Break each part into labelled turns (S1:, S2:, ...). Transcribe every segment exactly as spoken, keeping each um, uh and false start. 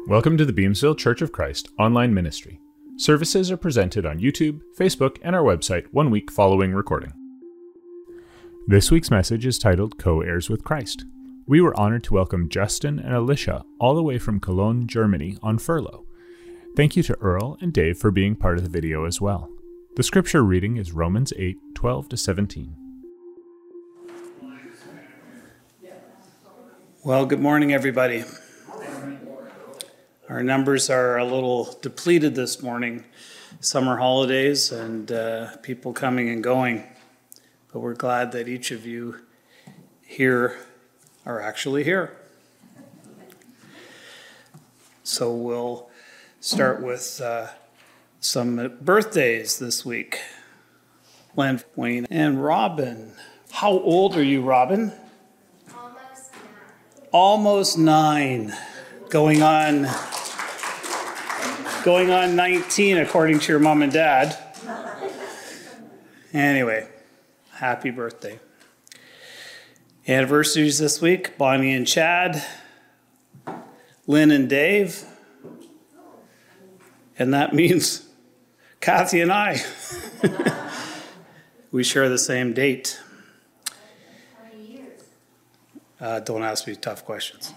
S1: Welcome to the Beamsville Church of Christ online ministry. Services are presented on YouTube, Facebook, and our website one week following recording. This week's message is titled Co-Heirs with Christ. We were honored to welcome Justin and Alicia all the way from Cologne, Germany on furlough. Thank you to Earl and Dave for being part of the video as well. The scripture reading is Romans eight, twelve to seventeen.
S2: Well, good morning, everybody. Our numbers are a little depleted this morning. Summer holidays and uh, people coming and going. But we're glad that each of you here are actually here. So we'll start with uh, some birthdays this week. Len, Wayne, and Robin. How old are you, Robin?
S3: Almost nine.
S2: Almost nine. Going on, going on nineteen, according to your mom and dad. Anyway, happy birthday. Anniversaries this week, Bonnie and Chad, Lynn and Dave, and that means Kathy and I. We share the same date.
S3: How many years?
S2: Uh, don't ask me tough questions.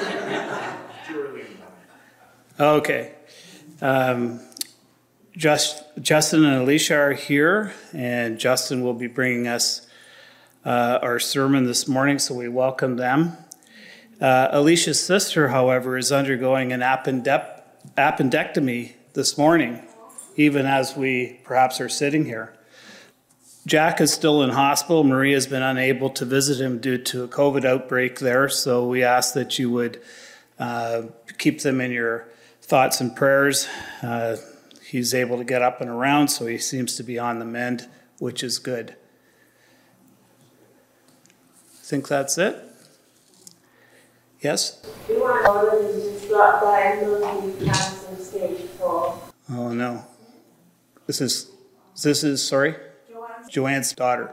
S2: Okay. Um, just, Justin and Alicia are here, and Justin will be bringing us uh, our sermon this morning, so we welcome them. Uh, Alicia's sister, however, is undergoing an appendep- appendectomy this morning, even as we perhaps are sitting here. Jack is still in hospital. Maria has been unable to visit him due to a COVID outbreak there, so we ask that you would uh, keep them in your thoughts and prayers. Uh, he's able to get up and around, so he seems to be on the mend, which is good. I think that's it. Yes?
S4: You want to just got diagnosed with cancer stage four.
S2: Oh, no. This is, this is, sorry?
S4: Joanne's,
S2: Joanne's daughter.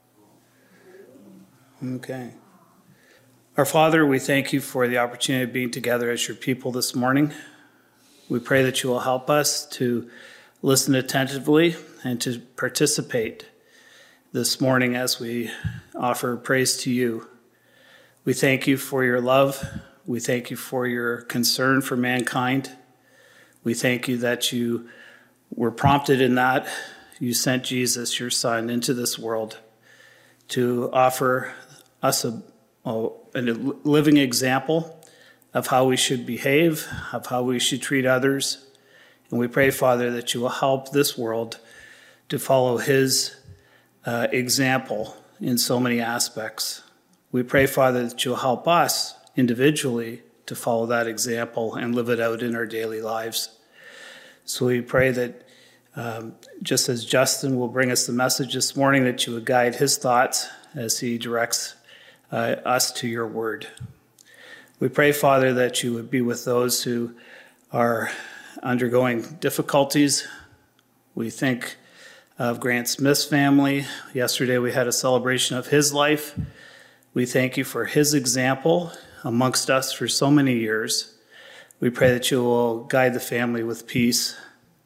S2: Okay. Our Father, we thank you for the opportunity of being together as your people this morning. We pray that you will help us to listen attentively and to participate this morning as we offer praise to you. We thank you for your love. We thank you for your concern for mankind. We thank you that you were prompted in that. You sent Jesus, your Son, into this world to offer us a, a, a living example of how we should behave, of how we should treat others. And we pray, Father, that you will help this world to follow his uh, example in so many aspects. We pray, Father, that you'll help us individually to follow that example and live it out in our daily lives. So we pray that um, just as Justin will bring us the message this morning, that you would guide his thoughts as he directs uh, us to your word. We pray, Father, that you would be with those who are undergoing difficulties. We think of Grant Smith's family. Yesterday we had a celebration of his life. We thank you for his example amongst us for so many years. We pray that you will guide the family with peace.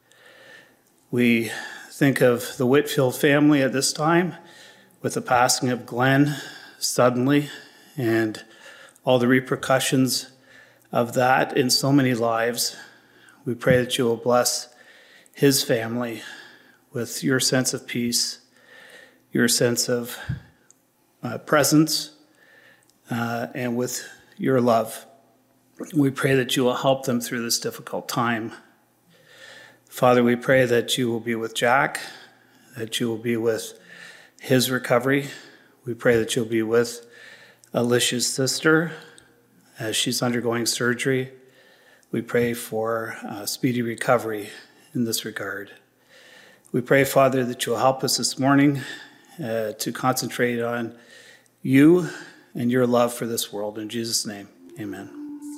S2: We think of the Whitfield family at this time with the passing of Glenn suddenly and all the repercussions of that in so many lives. We pray that you will bless his family with your sense of peace, your sense of uh, presence, uh, and with your love. We pray that you will help them through this difficult time. Father, we pray that you will be with Jack, that you will be with his recovery. We pray that you'll be with Alicia's sister as she's undergoing surgery. We pray for uh, speedy recovery in this regard. We pray, Father, that you'll help us this morning uh, to concentrate on you and your love for this world. In Jesus' name, amen.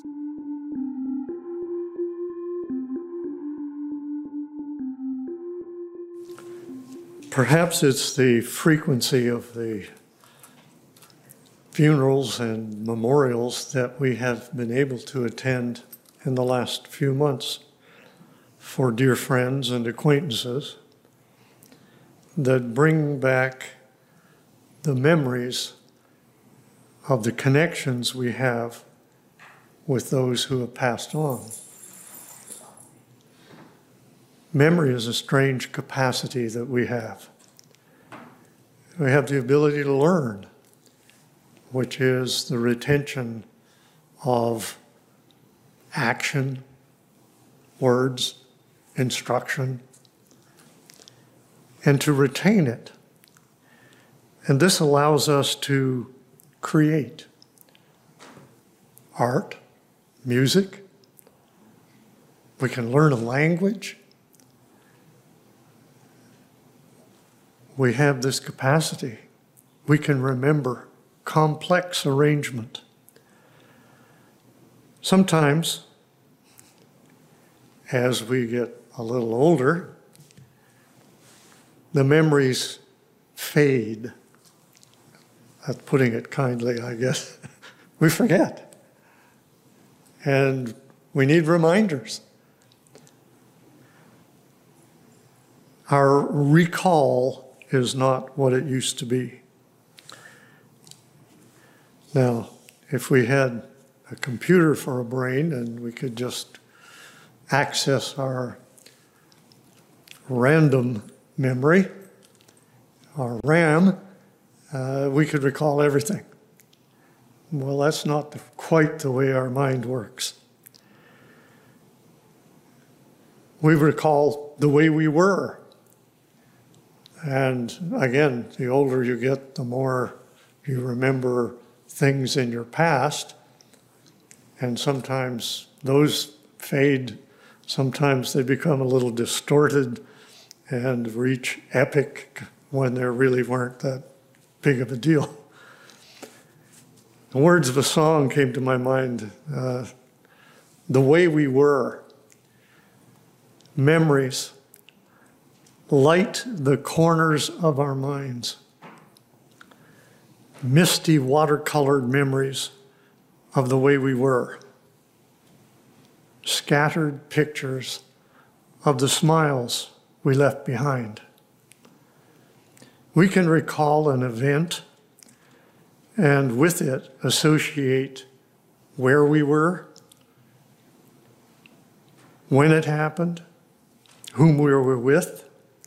S5: Perhaps it's the frequency of the funerals and memorials that we have been able to attend in the last few months for dear friends and acquaintances that bring back the memories of the connections we have with those who have passed on. Memory is a strange capacity that we have. We have the ability to learn, which is the retention of action, words, instruction, and to retain it. And this allows us to create art, music. We can learn a language. We have this capacity. We can remember complex arrangement. Sometimes, as we get a little older, the memories fade. That's putting it kindly, I guess. We forget. And we need reminders. Our recall is not what it used to be. Now, if we had a computer for a brain and we could just access our random memory, our RAM, uh, we could recall everything. Well, that's not the, quite the way our mind works. We recall the way we were. And again, the older you get, the more you remember things in your past. And sometimes those fade. Sometimes they become a little distorted and reach epic when they really weren't that big of a deal. The words of a song came to my mind. Uh, the way we were. Memories light the corners of our minds. Misty watercolored memories of the way we were. Scattered pictures of the smiles we left behind. We can recall an event and with it associate where we were, when it happened, whom we were with.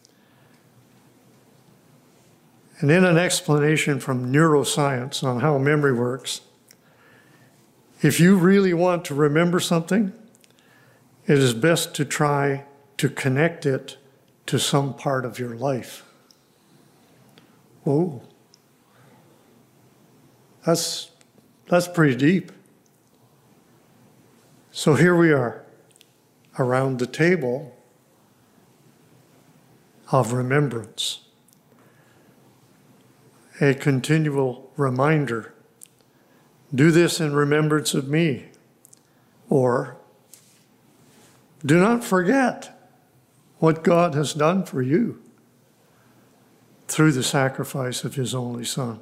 S5: And in an explanation from neuroscience on how memory works, if you really want to remember something, it is best to try to connect it to some part of your life. Whoa. That's, that's pretty deep. So here we are, around the table of remembrance. A continual reminder. Do this in remembrance of me. Or, do not forget what God has done for you through the sacrifice of his only Son.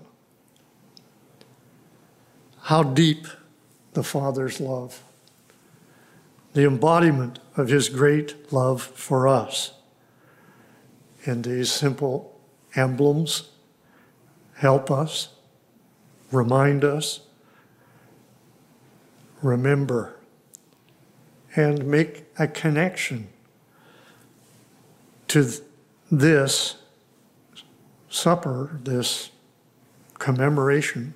S5: How deep the Father's love, the embodiment of his great love for us in these simple emblems help us, remind us, remember, and make a connection to this supper, this commemoration,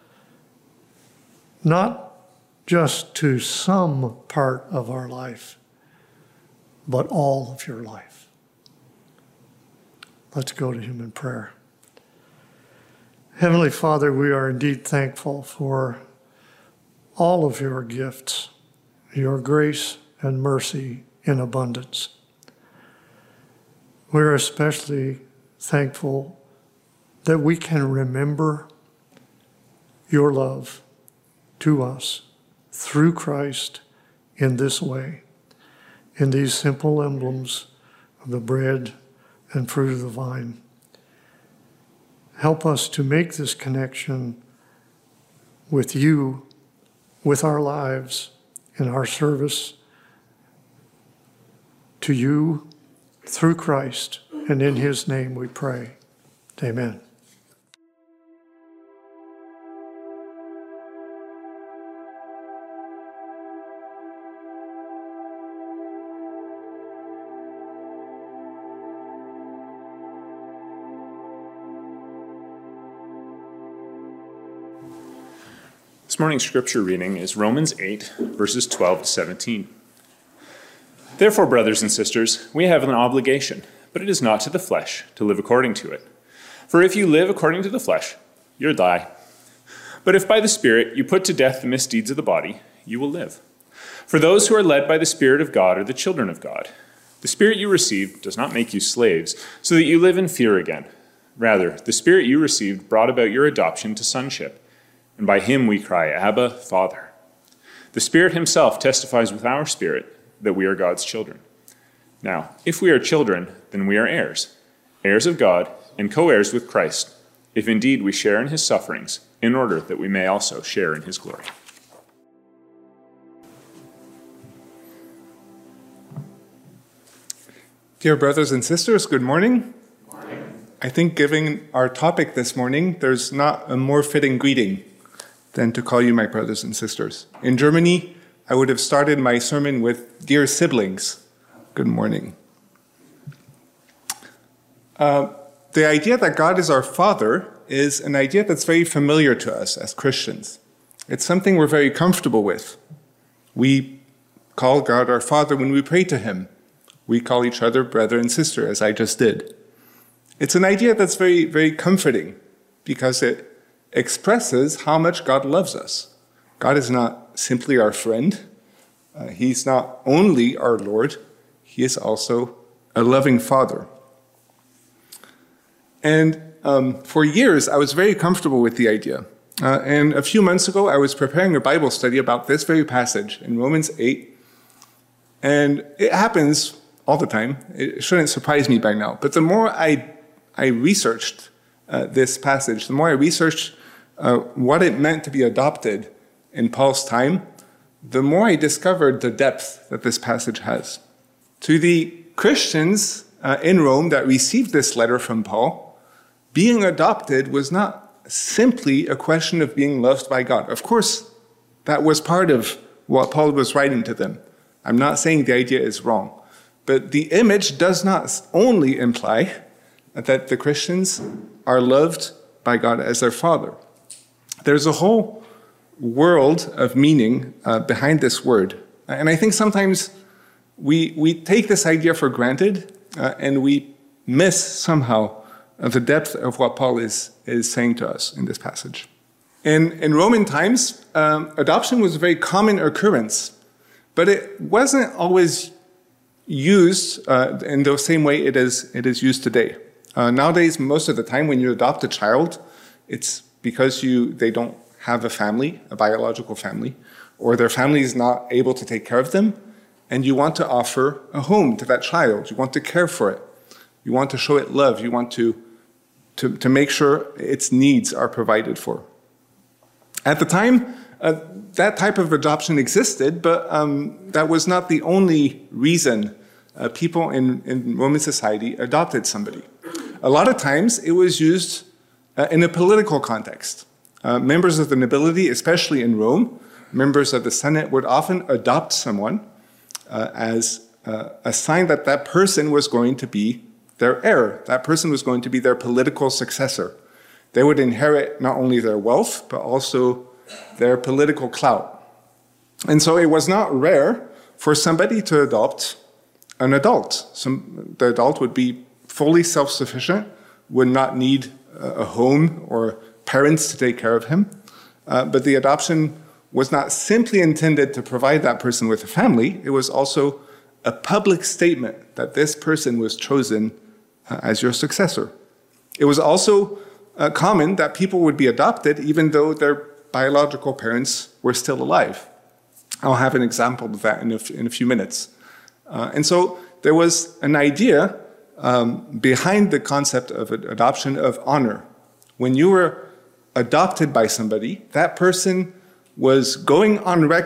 S5: not just to some part of our life, but all of your life. Let's go to him in prayer. Heavenly Father, we are indeed thankful for all of your gifts, your grace and mercy in abundance. We're especially thankful that we can remember your love to us through Christ in this way, in these simple emblems of the bread and fruit of the vine. Help us to make this connection with you, with our lives, in our service to you through Christ, and in his name we pray. Amen.
S1: This morning's scripture reading is Romans eight, verses twelve to seventeen. Therefore, brothers and sisters, we have an obligation, but it is not to the flesh, to live according to it. For if you live according to the flesh, you'll die. But if by the Spirit you put to death the misdeeds of the body, you will live. For those who are led by the Spirit of God are the children of God. The Spirit you received does not make you slaves, so that you live in fear again. Rather, the Spirit you received brought about your adoption to sonship. And by him we cry, Abba, Father. The Spirit himself testifies with our spirit that we are God's children. Now, if we are children, then we are heirs, heirs of God and co-heirs with Christ, if indeed we share in his sufferings, in order that we may also share in his glory.
S6: Dear brothers and sisters, good morning. Good morning. I think given our topic this morning, there's not a more fitting greeting than to call you my brothers and sisters. In Germany, I would have started my sermon with, dear siblings, good morning. Uh, the idea that God is our Father is an idea that's very familiar to us as Christians. It's something we're very comfortable with. We call God our Father when we pray to him. We call each other brother and sister, as I just did. It's an idea that's very, very comforting because it expresses how much God loves us. God is not simply our friend. Uh, he's not only our Lord. He is also a loving Father. And um, for years, I was very comfortable with the idea. Uh, and a few months ago, I was preparing a Bible study about this very passage in Romans eight. And it happens all the time. It shouldn't surprise me by now. But the more I, I researched uh, this passage, the more I researched uh, what it meant to be adopted in Paul's time, the more I discovered the depth that this passage has. To the Christians uh, in Rome that received this letter from Paul, being adopted was not simply a question of being loved by God. Of course, that was part of what Paul was writing to them. I'm not saying the idea is wrong, but the image does not only imply that the Christians are loved by God as their Father. There's a whole world of meaning uh, behind this word. And I think sometimes we, we take this idea for granted uh, and we miss somehow uh, the depth of what Paul is, is saying to us in this passage. In, in Roman times, um, adoption was a very common occurrence, but it wasn't always used uh, in the same way it is, it is used today. Uh, nowadays, most of the time when you adopt a child, it's because you they don't have a family, a biological family, or their family is not able to take care of them, and you want to offer a home to that child. You want to care for it. You want to show it love. You want to, to, to make sure its needs are provided for. At the time, uh, that type of adoption existed, but um, that was not the only reason uh, people in, in Roman society adopted somebody. A lot of times it was used uh, in a political context. Uh, members of the nobility, especially in Rome, members of the Senate would often adopt someone uh, as uh, a sign that that person was going to be their heir. That person was going to be their political successor. They would inherit not only their wealth, but also their political clout. And so it was not rare for somebody to adopt an adult. Some, the adult would be fully self-sufficient, would not need a home or parents to take care of him. Uh, but the adoption was not simply intended to provide that person with a family. It was also a public statement that this person was chosen uh, as your successor. It was also uh, common that people would be adopted even though their biological parents were still alive. I'll have an example of that in a, in a few minutes. Uh, and so there was an idea um, behind the concept of adoption of honor. When you were adopted by somebody, that person was going on record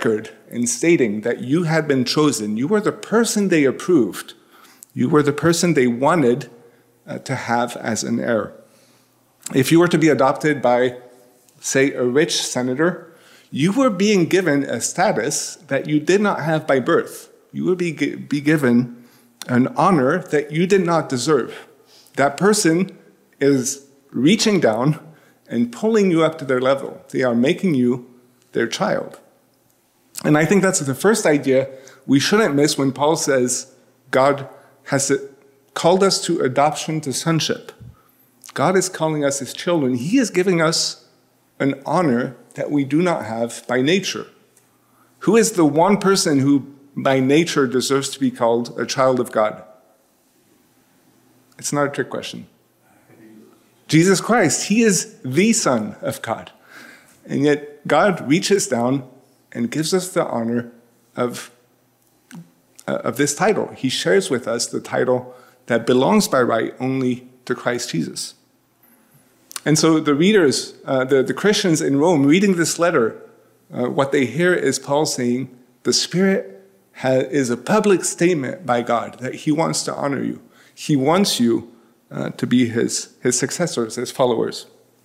S6: in stating that you had been chosen. You were the person they approved. You were the person they wanted uh, to have as an heir. If you were to be adopted by, say, a rich senator, you were being given a status that you did not have by birth. You would be, be given an honor that you did not deserve. That person is reaching down and pulling you up to their level. They are making you their child. And I think that's the first idea we shouldn't miss when Paul says God has called us to adoption to sonship. God is calling us his children. He is giving us an honor that we do not have by nature. Who is the one person who by nature deserves to be called a child of God? It's not a trick question. Jesus Christ, he is the Son of God. And yet God reaches down and gives us the honor of, uh, of this title. He shares with us the title that belongs by right only to Christ Jesus. And so the readers, uh, the, the Christians in Rome reading this letter, uh, what they hear is Paul saying, the Spirit ha- is a public statement by God that he wants to honor you. He wants you uh, to be his, his successors, his followers.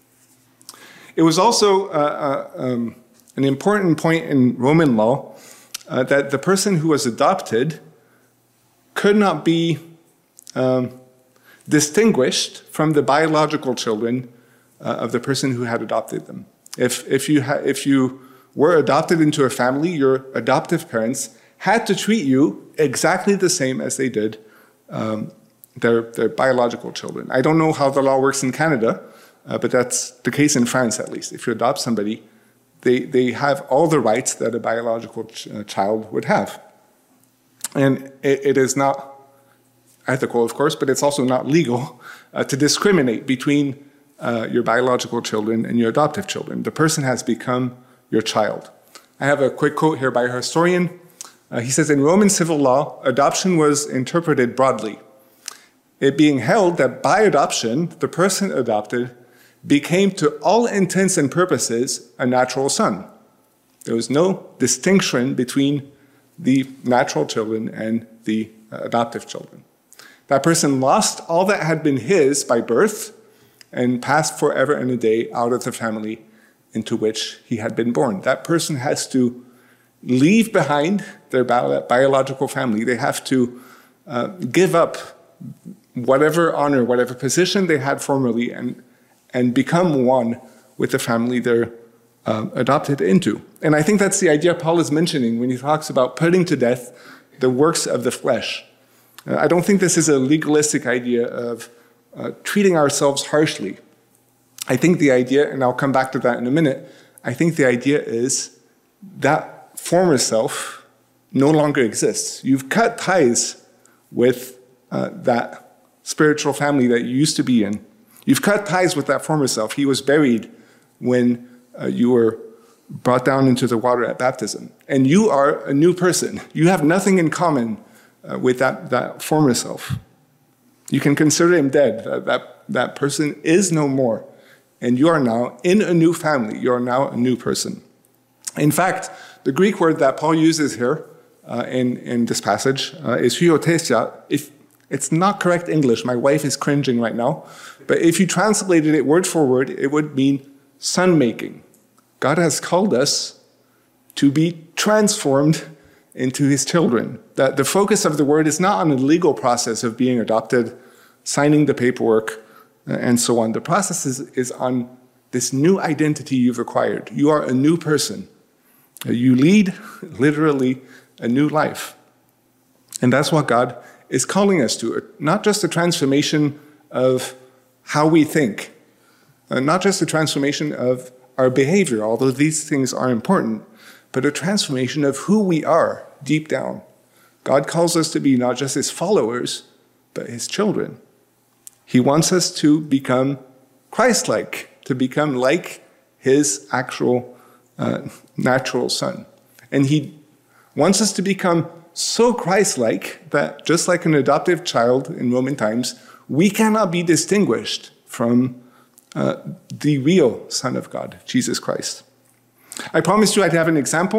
S6: It was also uh, uh, um, an important point in Roman law uh, that the person who was adopted could not be um, distinguished from the biological children uh, of the person who had adopted them. If, if, you ha- if you were adopted into a family, your adoptive parents had to treat you exactly the same as they did um, their, their biological children. I don't know how the law works in Canada, uh, but that's the case in France at least. If you adopt somebody, they, they have all the rights that a biological ch- uh, child would have. And it, it is not ethical, of course, but it's also not legal uh, to discriminate between uh, your biological children and your adoptive children. The person has become your child. I have a quick quote here by a historian. Uh, he says, in Roman civil law, adoption was interpreted broadly, it being held that by adoption, the person adopted became to all intents and purposes a natural son. There was no distinction between the natural children and the uh, adoptive children. That person lost all that had been his by birth and passed forever and a day out of the family into which he had been born. That person has to leave behind their bio- biological family. They have to uh, give up whatever honor, whatever position they had formerly, and, and become one with the family they're uh, adopted into. And I think that's the idea Paul is mentioning when he talks about putting to death the works of the flesh. Uh, I don't think this is a legalistic idea of uh, treating ourselves harshly. I think the idea, and I'll come back to that in a minute, I think the idea is that former self no longer exists. You've cut ties with uh, that spiritual family that you used to be in. You've cut ties with that former self. He was buried when uh, you were brought down into the water at baptism. And you are a new person. You have nothing in common uh, with that, that former self. You can consider him dead. That, that, that person is no more. And you are now in a new family. You are now a new person. In fact, the Greek word that Paul uses here uh, in, in this passage uh, is huiothesia. If It's not correct English. My wife is cringing right now. But if you translated it word for word, it would mean son-making. God has called us to be transformed into his children. That the focus of the word is not on the legal process of being adopted, signing the paperwork, and so on. The process is, is on this new identity you've acquired. You are a new person. You lead, literally, a new life. And that's what God is calling us to. Not just a transformation of how we think, uh, not just a transformation of our behavior, although these things are important, but a transformation of who we are deep down. God calls us to be not just his followers, but his children. He wants us to become Christ-like, to become like his actual uh, natural son. And he wants us to become so Christ-like that just like an adoptive child in Roman times, we cannot be distinguished from uh, the real Son of God, Jesus Christ. I promised you I'd have an example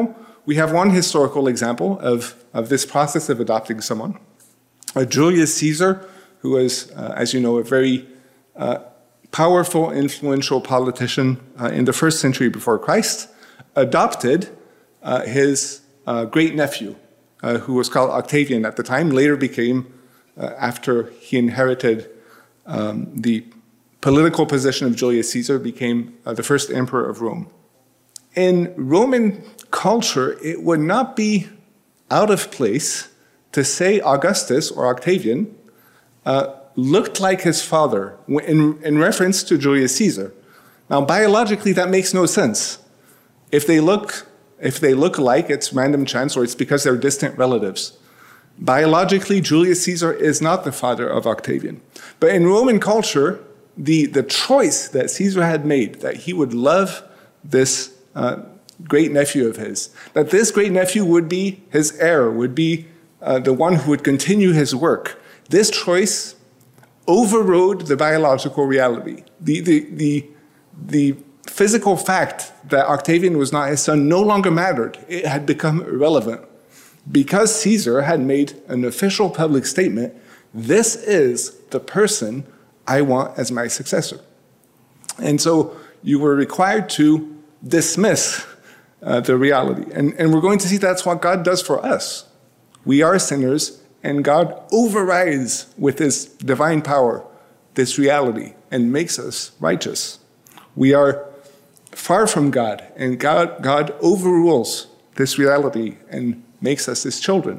S6: we have one historical example of, of this process of adopting someone. Uh, Julius Caesar, who was, uh, as you know, a very uh, powerful, influential politician uh, in the first century before Christ, adopted uh, his uh, great-nephew, uh, who was called Octavian at the time, later became, uh, after he inherited um, the political position of Julius Caesar, became uh, the first emperor of Rome. In Roman culture, it would not be out of place to say Augustus or Octavian uh, looked like his father in, in reference to Julius Caesar. Now, biologically, that makes no sense. If they look, if they look alike, it's random chance, or it's because they're distant relatives. Biologically, Julius Caesar is not the father of Octavian. But in Roman culture, the, the choice that Caesar had made, that he would love this uh, great-nephew of his, that this great-nephew would be his heir, would be uh, the one who would continue his work, this choice overrode the biological reality. The, the, the, the physical fact that Octavian was not his son no longer mattered. It had become irrelevant. Because Caesar had made an official public statement, this is the person I want as my successor. And so you were required to dismiss uh, the reality. And, and we're going to see that's what God does for us. We are sinners, and God overrides with his divine power this reality and makes us righteous. We are far from God, and God, God overrules this reality and makes us his children.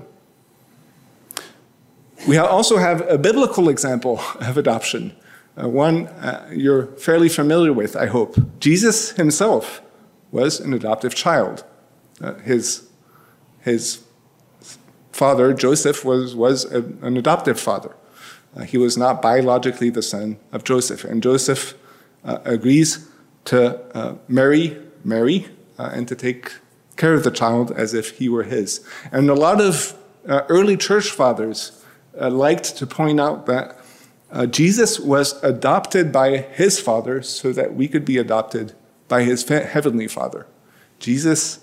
S6: We also have a biblical example of adoption, uh, one uh, you're fairly familiar with, I hope. Jesus himself was an adoptive child. Uh, his, his father, Joseph, was, was a, an adoptive father. Uh, he was not biologically the son of Joseph. And Joseph uh, agrees to uh, marry Mary uh, and to take care of the child as if he were his. And a lot of uh, early church fathers uh, liked to point out that uh, Jesus was adopted by his father so that we could be adopted by his heavenly Father. Jesus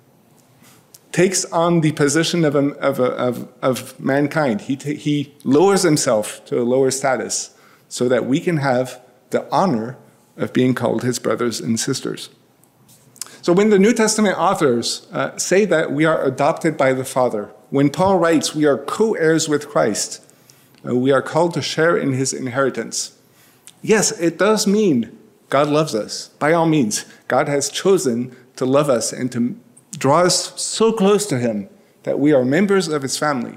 S6: takes on the position of, a, of, a, of, of mankind. He, ta- he lowers himself to a lower status so that we can have the honor of being called his brothers and sisters. So when the New Testament authors uh, say that we are adopted by the Father, when Paul writes we are co-heirs with Christ, uh, we are called to share in his inheritance. Yes, it does mean God loves us. By all means, God has chosen to love us and to draw us so close to him that we are members of his family.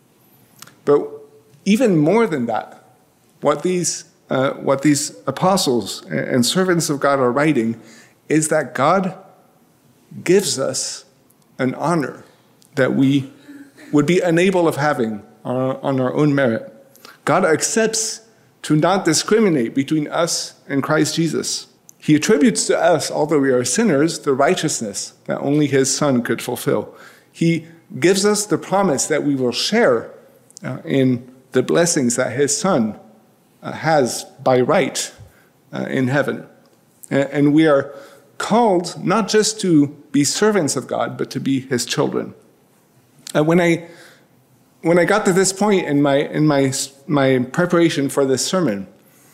S6: But even more than that, what these, uh, what these apostles and servants of God are writing is that God gives us an honor that we would be unable of having on our own merit. God accepts to not discriminate between us and Christ Jesus. He attributes to us, although we are sinners, the righteousness that only his Son could fulfill. He gives us the promise that we will share uh, in the blessings that his Son uh, has by right uh, in heaven. And, and we are called not just to be servants of God, but to be his children. Uh, when I when I got to this point in my in my my preparation for this sermon,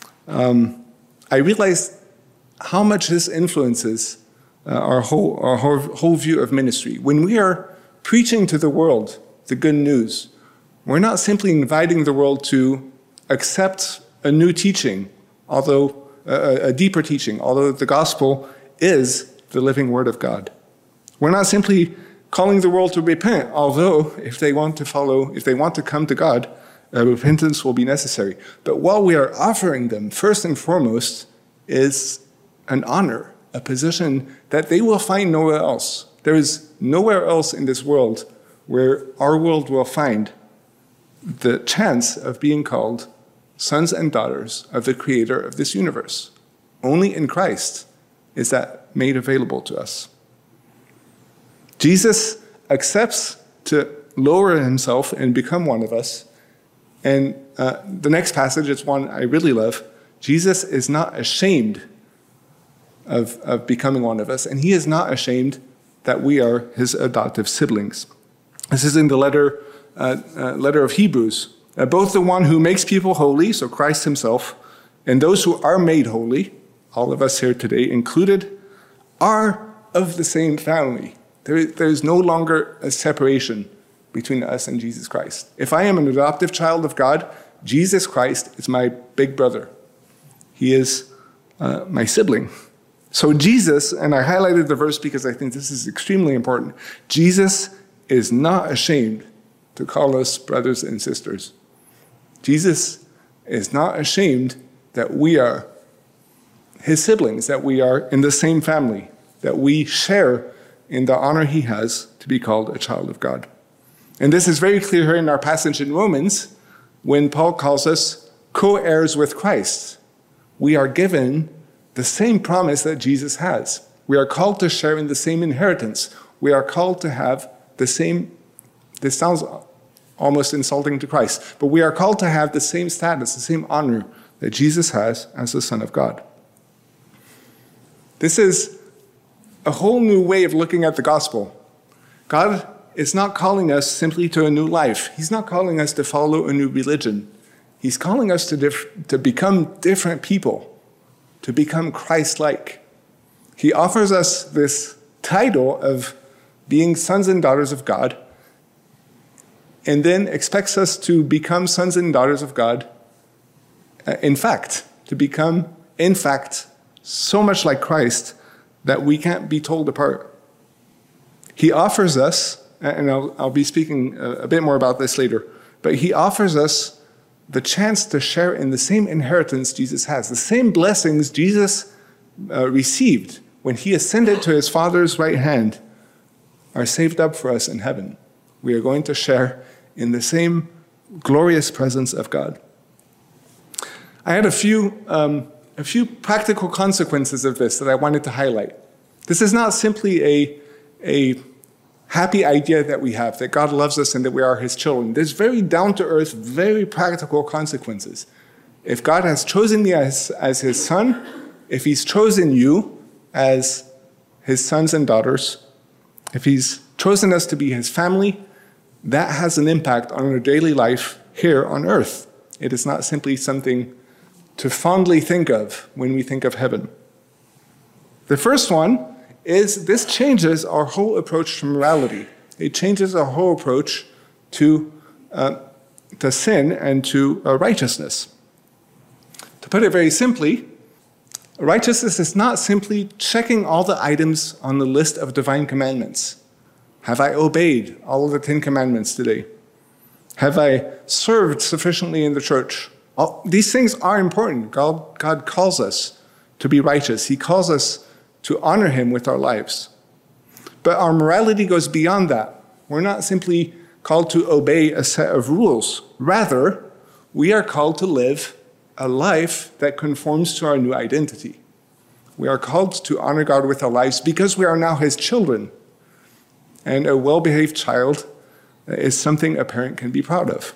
S6: um, I realized how much this influences uh, our whole our whole, whole view of ministry. When we are preaching to the world the good news, we're not simply inviting the world to accept a new teaching, although uh, a deeper teaching, although the gospel is the living word of God. We're not simply calling the world to repent, although if they want to follow, if they want to come to God, uh, repentance will be necessary. But what we are offering them, first and foremost, is an honor, a position that they will find nowhere else. There is nowhere else in this world where our world will find the chance of being called sons and daughters of the creator of this universe. Only in Christ is that made available to us. Jesus accepts to lower himself and become one of us. And uh, the next passage is one I really love. Jesus is not ashamed of, of becoming one of us, and he is not ashamed that we are his adoptive siblings. This is in the letter, uh, uh, letter of Hebrews. Uh, both the one who makes people holy, so Christ himself, and those who are made holy, all of us here today included, are of the same family. There, there's no longer a separation between us and Jesus Christ. If I am an adoptive child of God, Jesus Christ is my big brother. He is uh, my sibling. So Jesus, and I highlighted the verse because I think this is extremely important, Jesus is not ashamed to call us brothers and sisters. Jesus is not ashamed that we are his siblings, that we are in the same family, that we share in the honor he has to be called a child of God. And this is very clear here in our passage in Romans when Paul calls us co-heirs with Christ. We are given the same promise that Jesus has. We are called to share in the same inheritance. We are called to have the same, this sounds almost insulting to Christ, but we are called to have the same status, the same honor that Jesus has as the Son of God. This is a whole new way of looking at the gospel. God is not calling us simply to a new life. He's not calling us to follow a new religion. He's calling us to, dif- to become different people, to become Christ-like. He offers us this title of being sons and daughters of God, and then expects us to become sons and daughters of God, uh, in fact, to become, in fact, so much like Christ that we can't be told apart. He offers us, and I'll, I'll be speaking a, a bit more about this later, but he offers us the chance to share in the same inheritance Jesus has, the same blessings Jesus uh, received when he ascended to his Father's right hand are saved up for us in heaven. We are going to share in the same glorious presence of God. I had a few, um, a few practical consequences of this that I wanted to highlight. This is not simply a, a happy idea that we have, that God loves us and that we are his children. There's very down-to-earth, very practical consequences. If God has chosen me as, as his son, if he's chosen you as his sons and daughters, if he's chosen us to be his family, that has an impact on our daily life here on earth. It is not simply something to fondly think of when we think of heaven. The first one is this changes our whole approach to morality. It changes our whole approach to, uh, to sin and to uh, righteousness. To put it very simply, righteousness is not simply checking all the items on the list of divine commandments. Have I obeyed all of the Ten Commandments today? Have I served sufficiently in the church? All, these things are important. God, God calls us to be righteous. He calls us to honor him with our lives. But our morality goes beyond that. We're not simply called to obey a set of rules. Rather, we are called to live a life that conforms to our new identity. We are called to honor God with our lives because we are now his children. And a well-behaved child is something a parent can be proud of.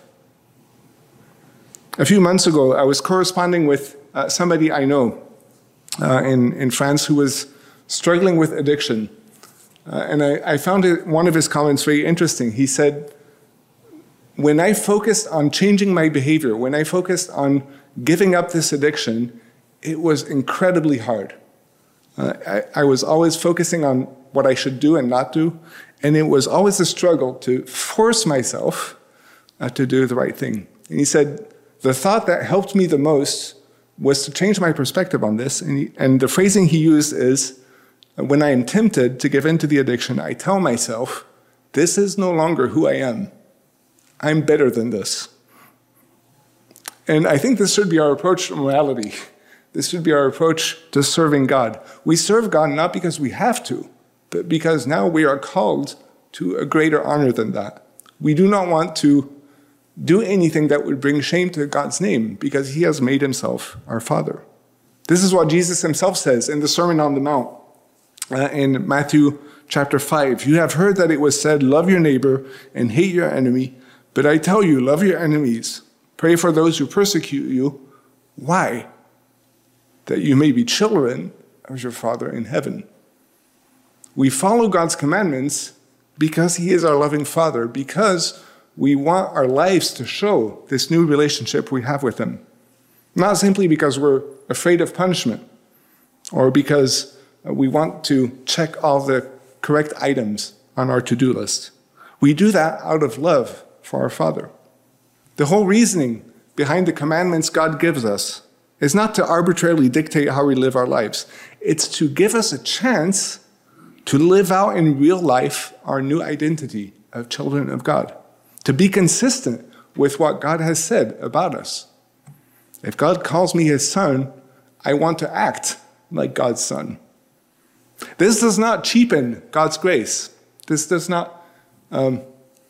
S6: A few months ago, I was corresponding with uh, somebody I know uh, in, in France who was struggling with addiction. Uh, and I, I found it, one of his comments very interesting. He said, when I focused on changing my behavior, when I focused on giving up this addiction, it was incredibly hard. Uh, I, I was always focusing on what I should do and not do, and it was always a struggle to force myself uh, to do the right thing. And he said, the thought that helped me the most was to change my perspective on this, and, he, and the phrasing he used is, when I am tempted to give in to the addiction, I tell myself, this is no longer who I am. I'm better than this. And I think this should be our approach to morality. This should be our approach to serving God. We serve God not because we have to, but because now we are called to a greater honor than that. We do not want to do anything that would bring shame to God's name because he has made himself our Father. This is what Jesus himself says in the Sermon on the Mount uh, in Matthew chapter five. You have heard that it was said, love your neighbor and hate your enemy. But I tell you, love your enemies. Pray for those who persecute you. Why? That you may be children of your Father in heaven. We follow God's commandments because he is our loving Father, because we want our lives to show this new relationship we have with him. Not simply because we're afraid of punishment or because we want to check all the correct items on our to-do list. We do that out of love for our Father. The whole reasoning behind the commandments God gives us is not to arbitrarily dictate how we live our lives. It's to give us a chance to live out in real life our new identity of children of God, to be consistent with what God has said about us. If God calls me his son, I want to act like God's son. This does not cheapen God's grace. This does not, um,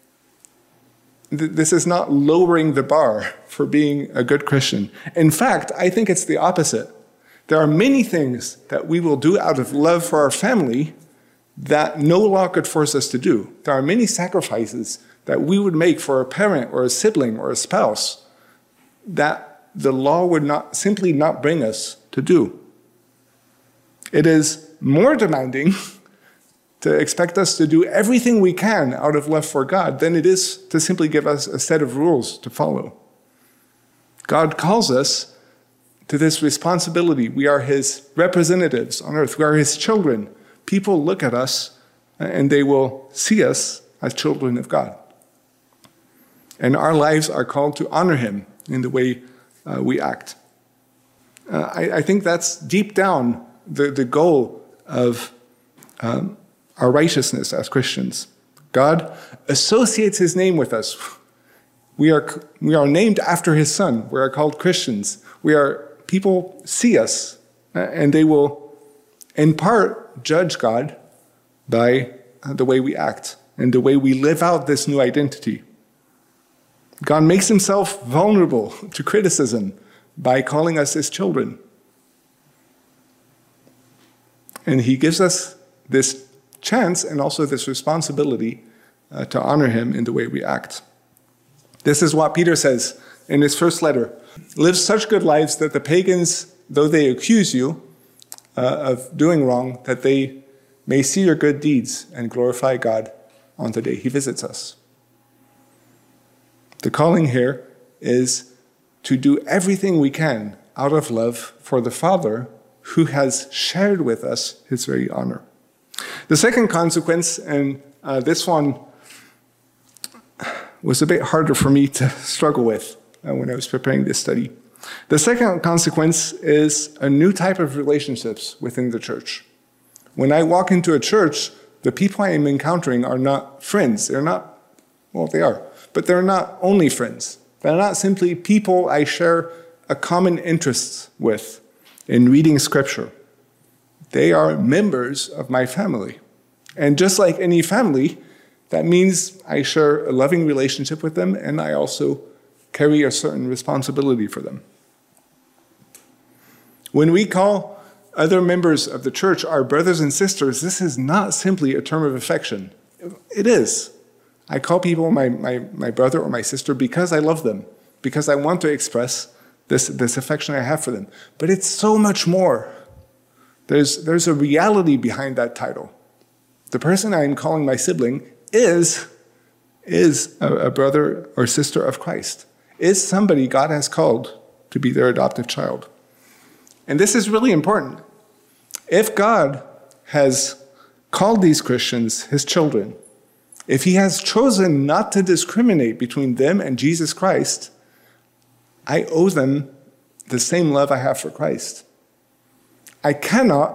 S6: th- this is not lowering the bar for being a good Christian. In fact, I think it's the opposite. There are many things that we will do out of love for our family that no law could force us to do. There are many sacrifices that we would make for a parent or a sibling or a spouse that the law would not simply not bring us to do. It is more demanding to expect us to do everything we can out of love for God than it is to simply give us a set of rules to follow. God calls us to this responsibility. We are his representatives on earth. We are his children. People look at us and they will see us as children of God. And our lives are called to honor him in the way uh, we act. Uh, I, I think that's deep down the, the goal of um, our righteousness as Christians. God associates his name with us. We are, we are named after his son. We are called Christians. We are, people see us and they will in part judge God by the way we act and the way we live out this new identity. God makes himself vulnerable to criticism by calling us his children. And he gives us this chance and also this responsibility uh, to honor him in the way we act. This is what Peter says in his first letter. Live such good lives that the pagans, though they accuse you uh, of doing wrong, that they may see your good deeds and glorify God on the day he visits us. The calling here is to do everything we can out of love for the Father who has shared with us his very honor. The second consequence, and uh, this one was a bit harder for me to struggle with uh, when I was preparing this study. The second consequence is a new type of relationships within the church. When I walk into a church, the people I am encountering are not friends. They're not, well, they are, but they're not only friends. They're not simply people I share a common interest with in reading scripture. They are members of my family. And just like any family, that means I share a loving relationship with them, and I also carry a certain responsibility for them. When we call other members of the church our brothers and sisters, this is not simply a term of affection. It is. I call people my, my, my brother or my sister because I love them, because I want to express this, this affection I have for them. But it's so much more. There's, there's a reality behind that title. The person I'm calling my sibling is, is a, a brother or sister of Christ, is somebody God has called to be their adoptive child. And this is really important. If God has called these Christians his children, if he has chosen not to discriminate between them and Jesus Christ, I owe them the same love I have for Christ. I cannot,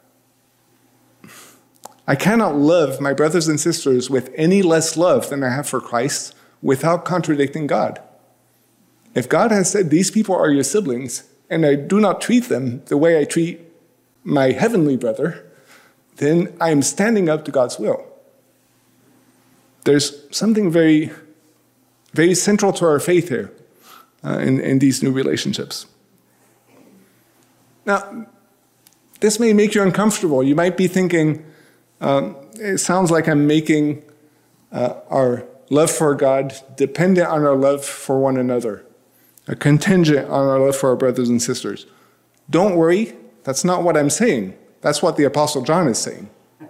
S6: I cannot love my brothers and sisters with any less love than I have for Christ without contradicting God. If God has said, these people are your siblings, and I do not treat them the way I treat my heavenly brother, then I am standing up to God's will. There's something very, very central to our faith here uh, in, in these new relationships. Now, this may make you uncomfortable. You might be thinking, um, it sounds like I'm making uh, our love for God dependent on our love for one another, a contingent on our love for our brothers and sisters. Don't worry, that's not what I'm saying. That's what the Apostle John is saying.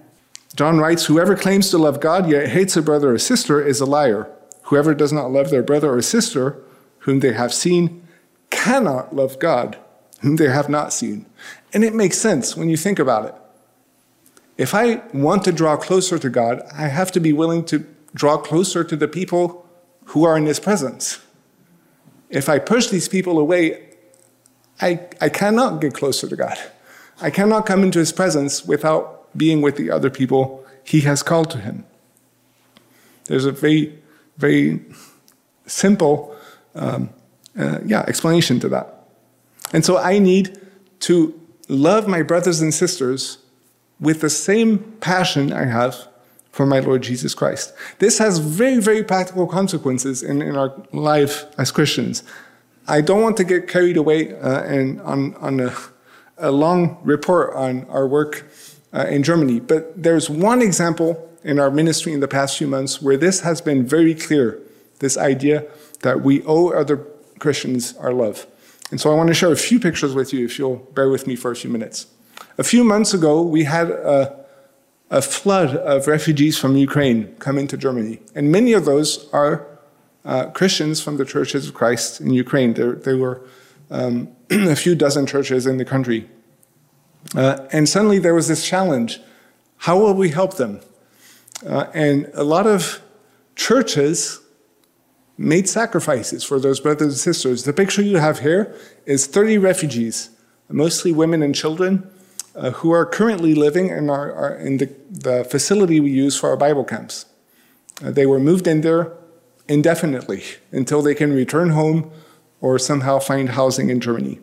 S6: John writes, "Whoever claims to love God yet hates a brother or sister is a liar. Whoever does not love their brother or sister whom they have seen cannot love God whom they have not seen." And it makes sense when you think about it. If I want to draw closer to God, I have to be willing to draw closer to the people who are in his presence. If I push these people away, I, I cannot get closer to God. I cannot come into his presence without being with the other people he has called to him. There's a very, very simple um, uh, yeah, explanation to that. And so I need to love my brothers and sisters with the same passion I have for my Lord Jesus Christ. This has very, very practical consequences in, in our life as Christians. I don't want to get carried away uh, and on, on a, a long report on our work uh, in Germany, but there's one example in our ministry in the past few months where this has been very clear, this idea that we owe other Christians our love. And so I want to share a few pictures with you if you'll bear with me for a few minutes. A few months ago, we had a, a flood of refugees from Ukraine come into Germany. And many of those are uh, Christians from the Churches of Christ in Ukraine. There, there were um, a few dozen churches in the country. Uh, and suddenly there was this challenge. How will we help them? Uh, and a lot of churches made sacrifices for those brothers and sisters. The picture you have here is thirty refugees, mostly women and children, uh, who are currently living in, our, our, in the, the facility we use for our Bible camps. Uh, they were moved in there indefinitely until they can return home or somehow find housing in Germany.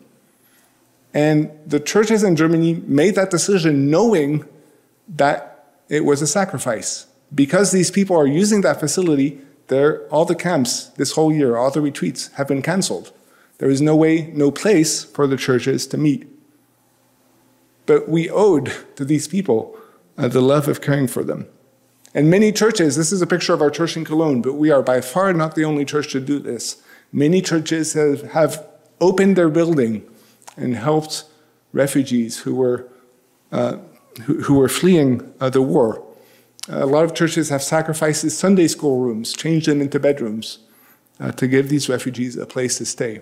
S6: And the churches in Germany made that decision knowing that it was a sacrifice. Because these people are using that facility, There, all the camps this whole year, all the retreats have been canceled. There is no way, no place for the churches to meet. But we owed to these people uh, the love of caring for them. And many churches, this is a picture of our church in Cologne, but we are by far not the only church to do this. Many churches have, have opened their building and helped refugees who were, uh, who, who were fleeing uh, the war. A lot of churches have sacrificed Sunday school rooms, changed them into bedrooms uh, to give these refugees a place to stay.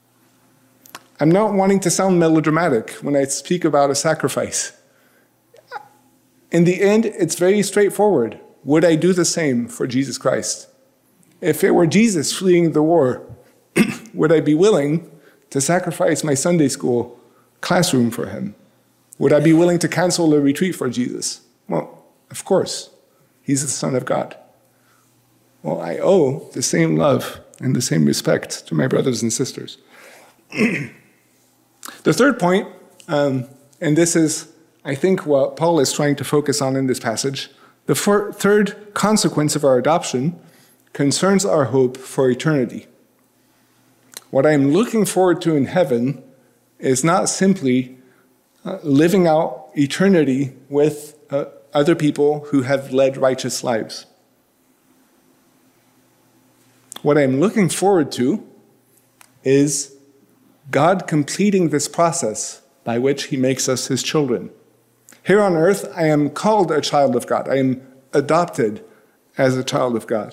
S6: I'm not wanting to sound melodramatic when I speak about a sacrifice. In the end, it's very straightforward. Would I do the same for Jesus Christ? If it were Jesus fleeing the war, would I be willing to sacrifice my Sunday school classroom for him? Would I be willing to cancel a retreat for Jesus? Well, of course, he's the Son of God. Well, I owe the same love and the same respect to my brothers and sisters. The third point, um, and this is, I think, what Paul is trying to focus on in this passage, the for- third consequence of our adoption concerns our hope for eternity. What I am looking forward to in heaven is not simply uh, living out eternity with uh, other people who have led righteous lives. What I'm looking forward to is God completing this process by which he makes us his children. Here on earth, I am called a child of God. I am adopted as a child of God.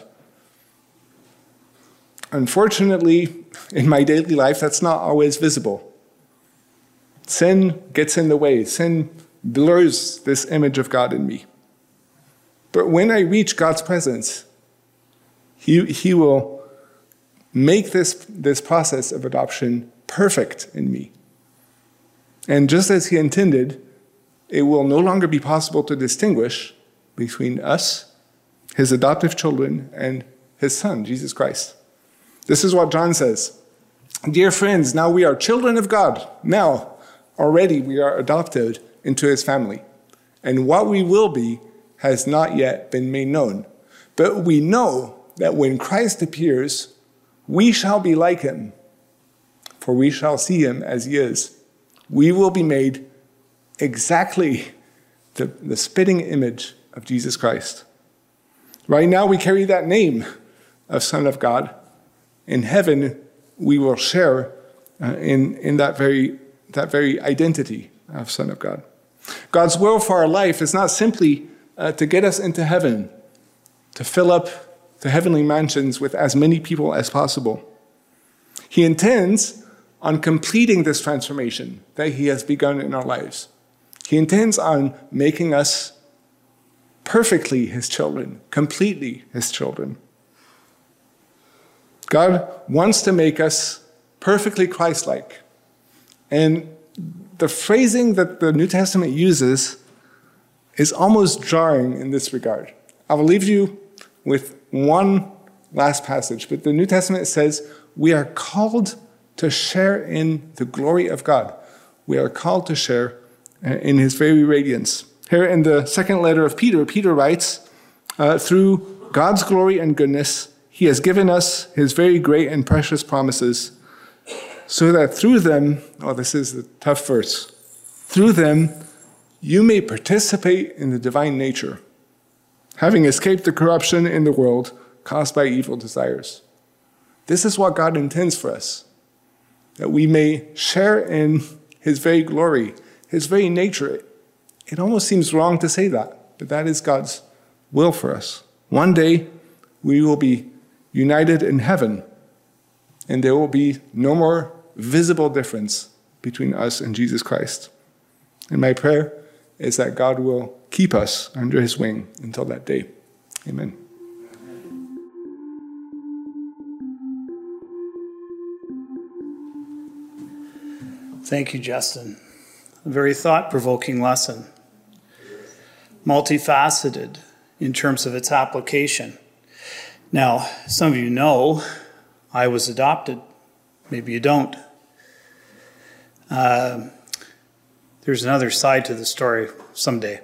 S6: Unfortunately, in my daily life, that's not always visible. Sin gets in the way. Sin blurs this image of God in me. But when I reach God's presence, he, he will make this, this process of adoption perfect in me. And just as he intended, it will no longer be possible to distinguish between us, his adoptive children, and his son, Jesus Christ. This is what John says. Dear friends, now we are children of God. Now, already we are adopted into his family. And what we will be has not yet been made known. But we know that when Christ appears, we shall be like him, for we shall see him as he is. We will be made exactly the, the spitting image of Jesus Christ. Right now we carry that name of Son of God. In heaven, we will share uh, in, in that very, that very identity of Son of God. God's will for our life is not simply uh, to get us into heaven, to fill up the heavenly mansions with as many people as possible. He intends on completing this transformation that he has begun in our lives. He intends on making us perfectly his children, completely his children. God wants to make us perfectly Christ-like. And the phrasing that the New Testament uses is almost jarring in this regard. I will leave you with one last passage, but the New Testament says we are called to share in the glory of God. We are called to share in his very radiance. Here in the second letter of Peter, Peter writes, uh, through God's glory and goodness, he has given us his very great and precious promises, so that through them, oh, this is a tough verse, through them you may participate in the divine nature, having escaped the corruption in the world caused by evil desires. This is what God intends for us, that we may share in his very glory, his very nature. It almost seems wrong to say that, but that is God's will for us. One day, we will be united in heaven, and there will be no more visible difference between us and Jesus Christ. And my prayer is that God will keep us under his wing until that day. Amen.
S2: Thank you, Justin. A very thought-provoking lesson. Multifaceted in terms of its application. Now, some of you know I was adopted. Maybe you don't. Uh, there's another side to the story someday.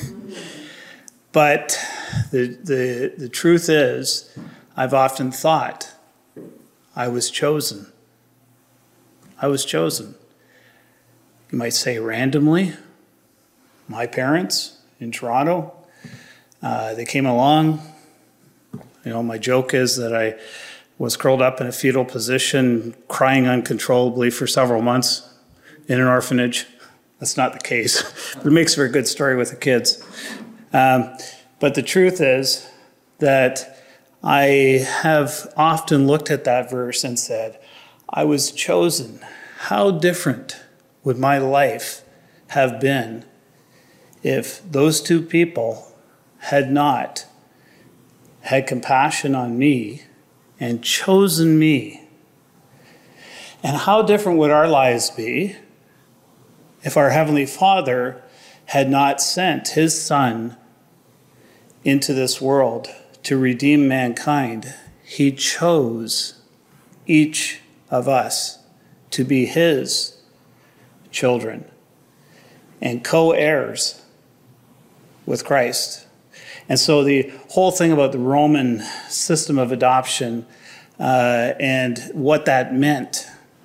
S2: But the, the, the truth is, I've often thought I was chosen. I was chosen. You might say randomly. My parents in Toronto, uh, they came along. You know, my joke is that I was curled up in a fetal position, crying uncontrollably for several months in an orphanage. That's not the case, but it makes for a good story with the kids. Um, but the truth is that I have often looked at that verse and said, I was chosen. How different would my life have been if those two people had not had compassion on me and chosen me? And how different would our lives be if our Heavenly Father had not sent his Son into this world to redeem mankind? He chose each of us to be his children and co-heirs with Christ. And so the whole thing about the Roman system of adoption uh, and what that meant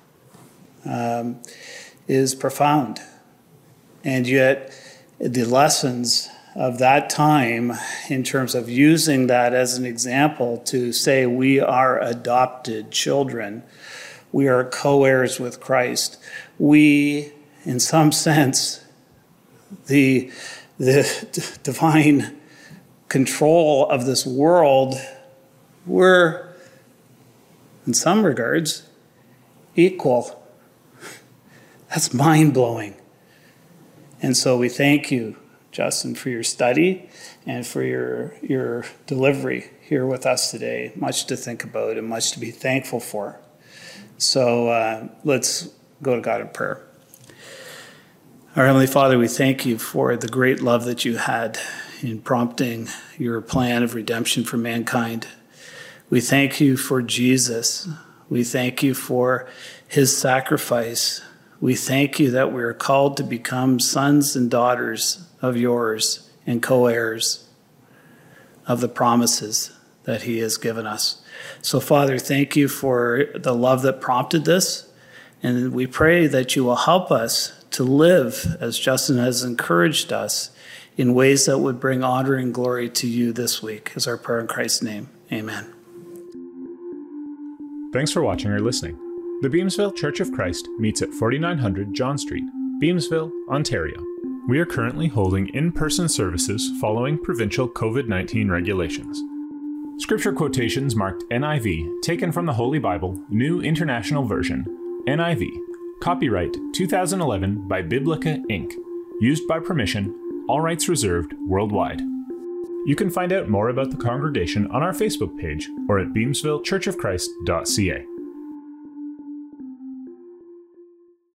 S2: um, is profound. And yet the lessons of that time in terms of using that as an example to say we are adopted children, we are co-heirs with Christ. We, in some sense, the, the d- divine control of this world, we're, in some regards, equal. That's mind-blowing. And so we thank you, Justin, for your study and for your, your delivery here with us today. Much to think about and much to be thankful for. So uh, let's go to God in prayer. Our Heavenly Father, we thank you for the great love that you had in prompting your plan of redemption for mankind. We thank you for Jesus. We thank you for his sacrifice. We thank you that we are called to become sons and daughters of yours and co-heirs of the promises that he has given us. So, Father, thank you for the love that prompted this. And we pray that you will help us to live, as Justin has encouraged us, in ways that would bring honor and glory to you this week. Is our prayer in Christ's name. Amen.
S1: Thanks for watching or listening. The Beamsville Church of Christ meets at forty-nine hundred John Street, Beamsville, Ontario. We are currently holding in-person services following provincial COVID nineteen regulations. Scripture quotations marked N I V, taken from the Holy Bible, New International Version, N I V, copyright two thousand eleven by Biblica Incorporated, used by permission, all rights reserved worldwide. You can find out more about the congregation on our Facebook page or at beamsville church of christ dot c a.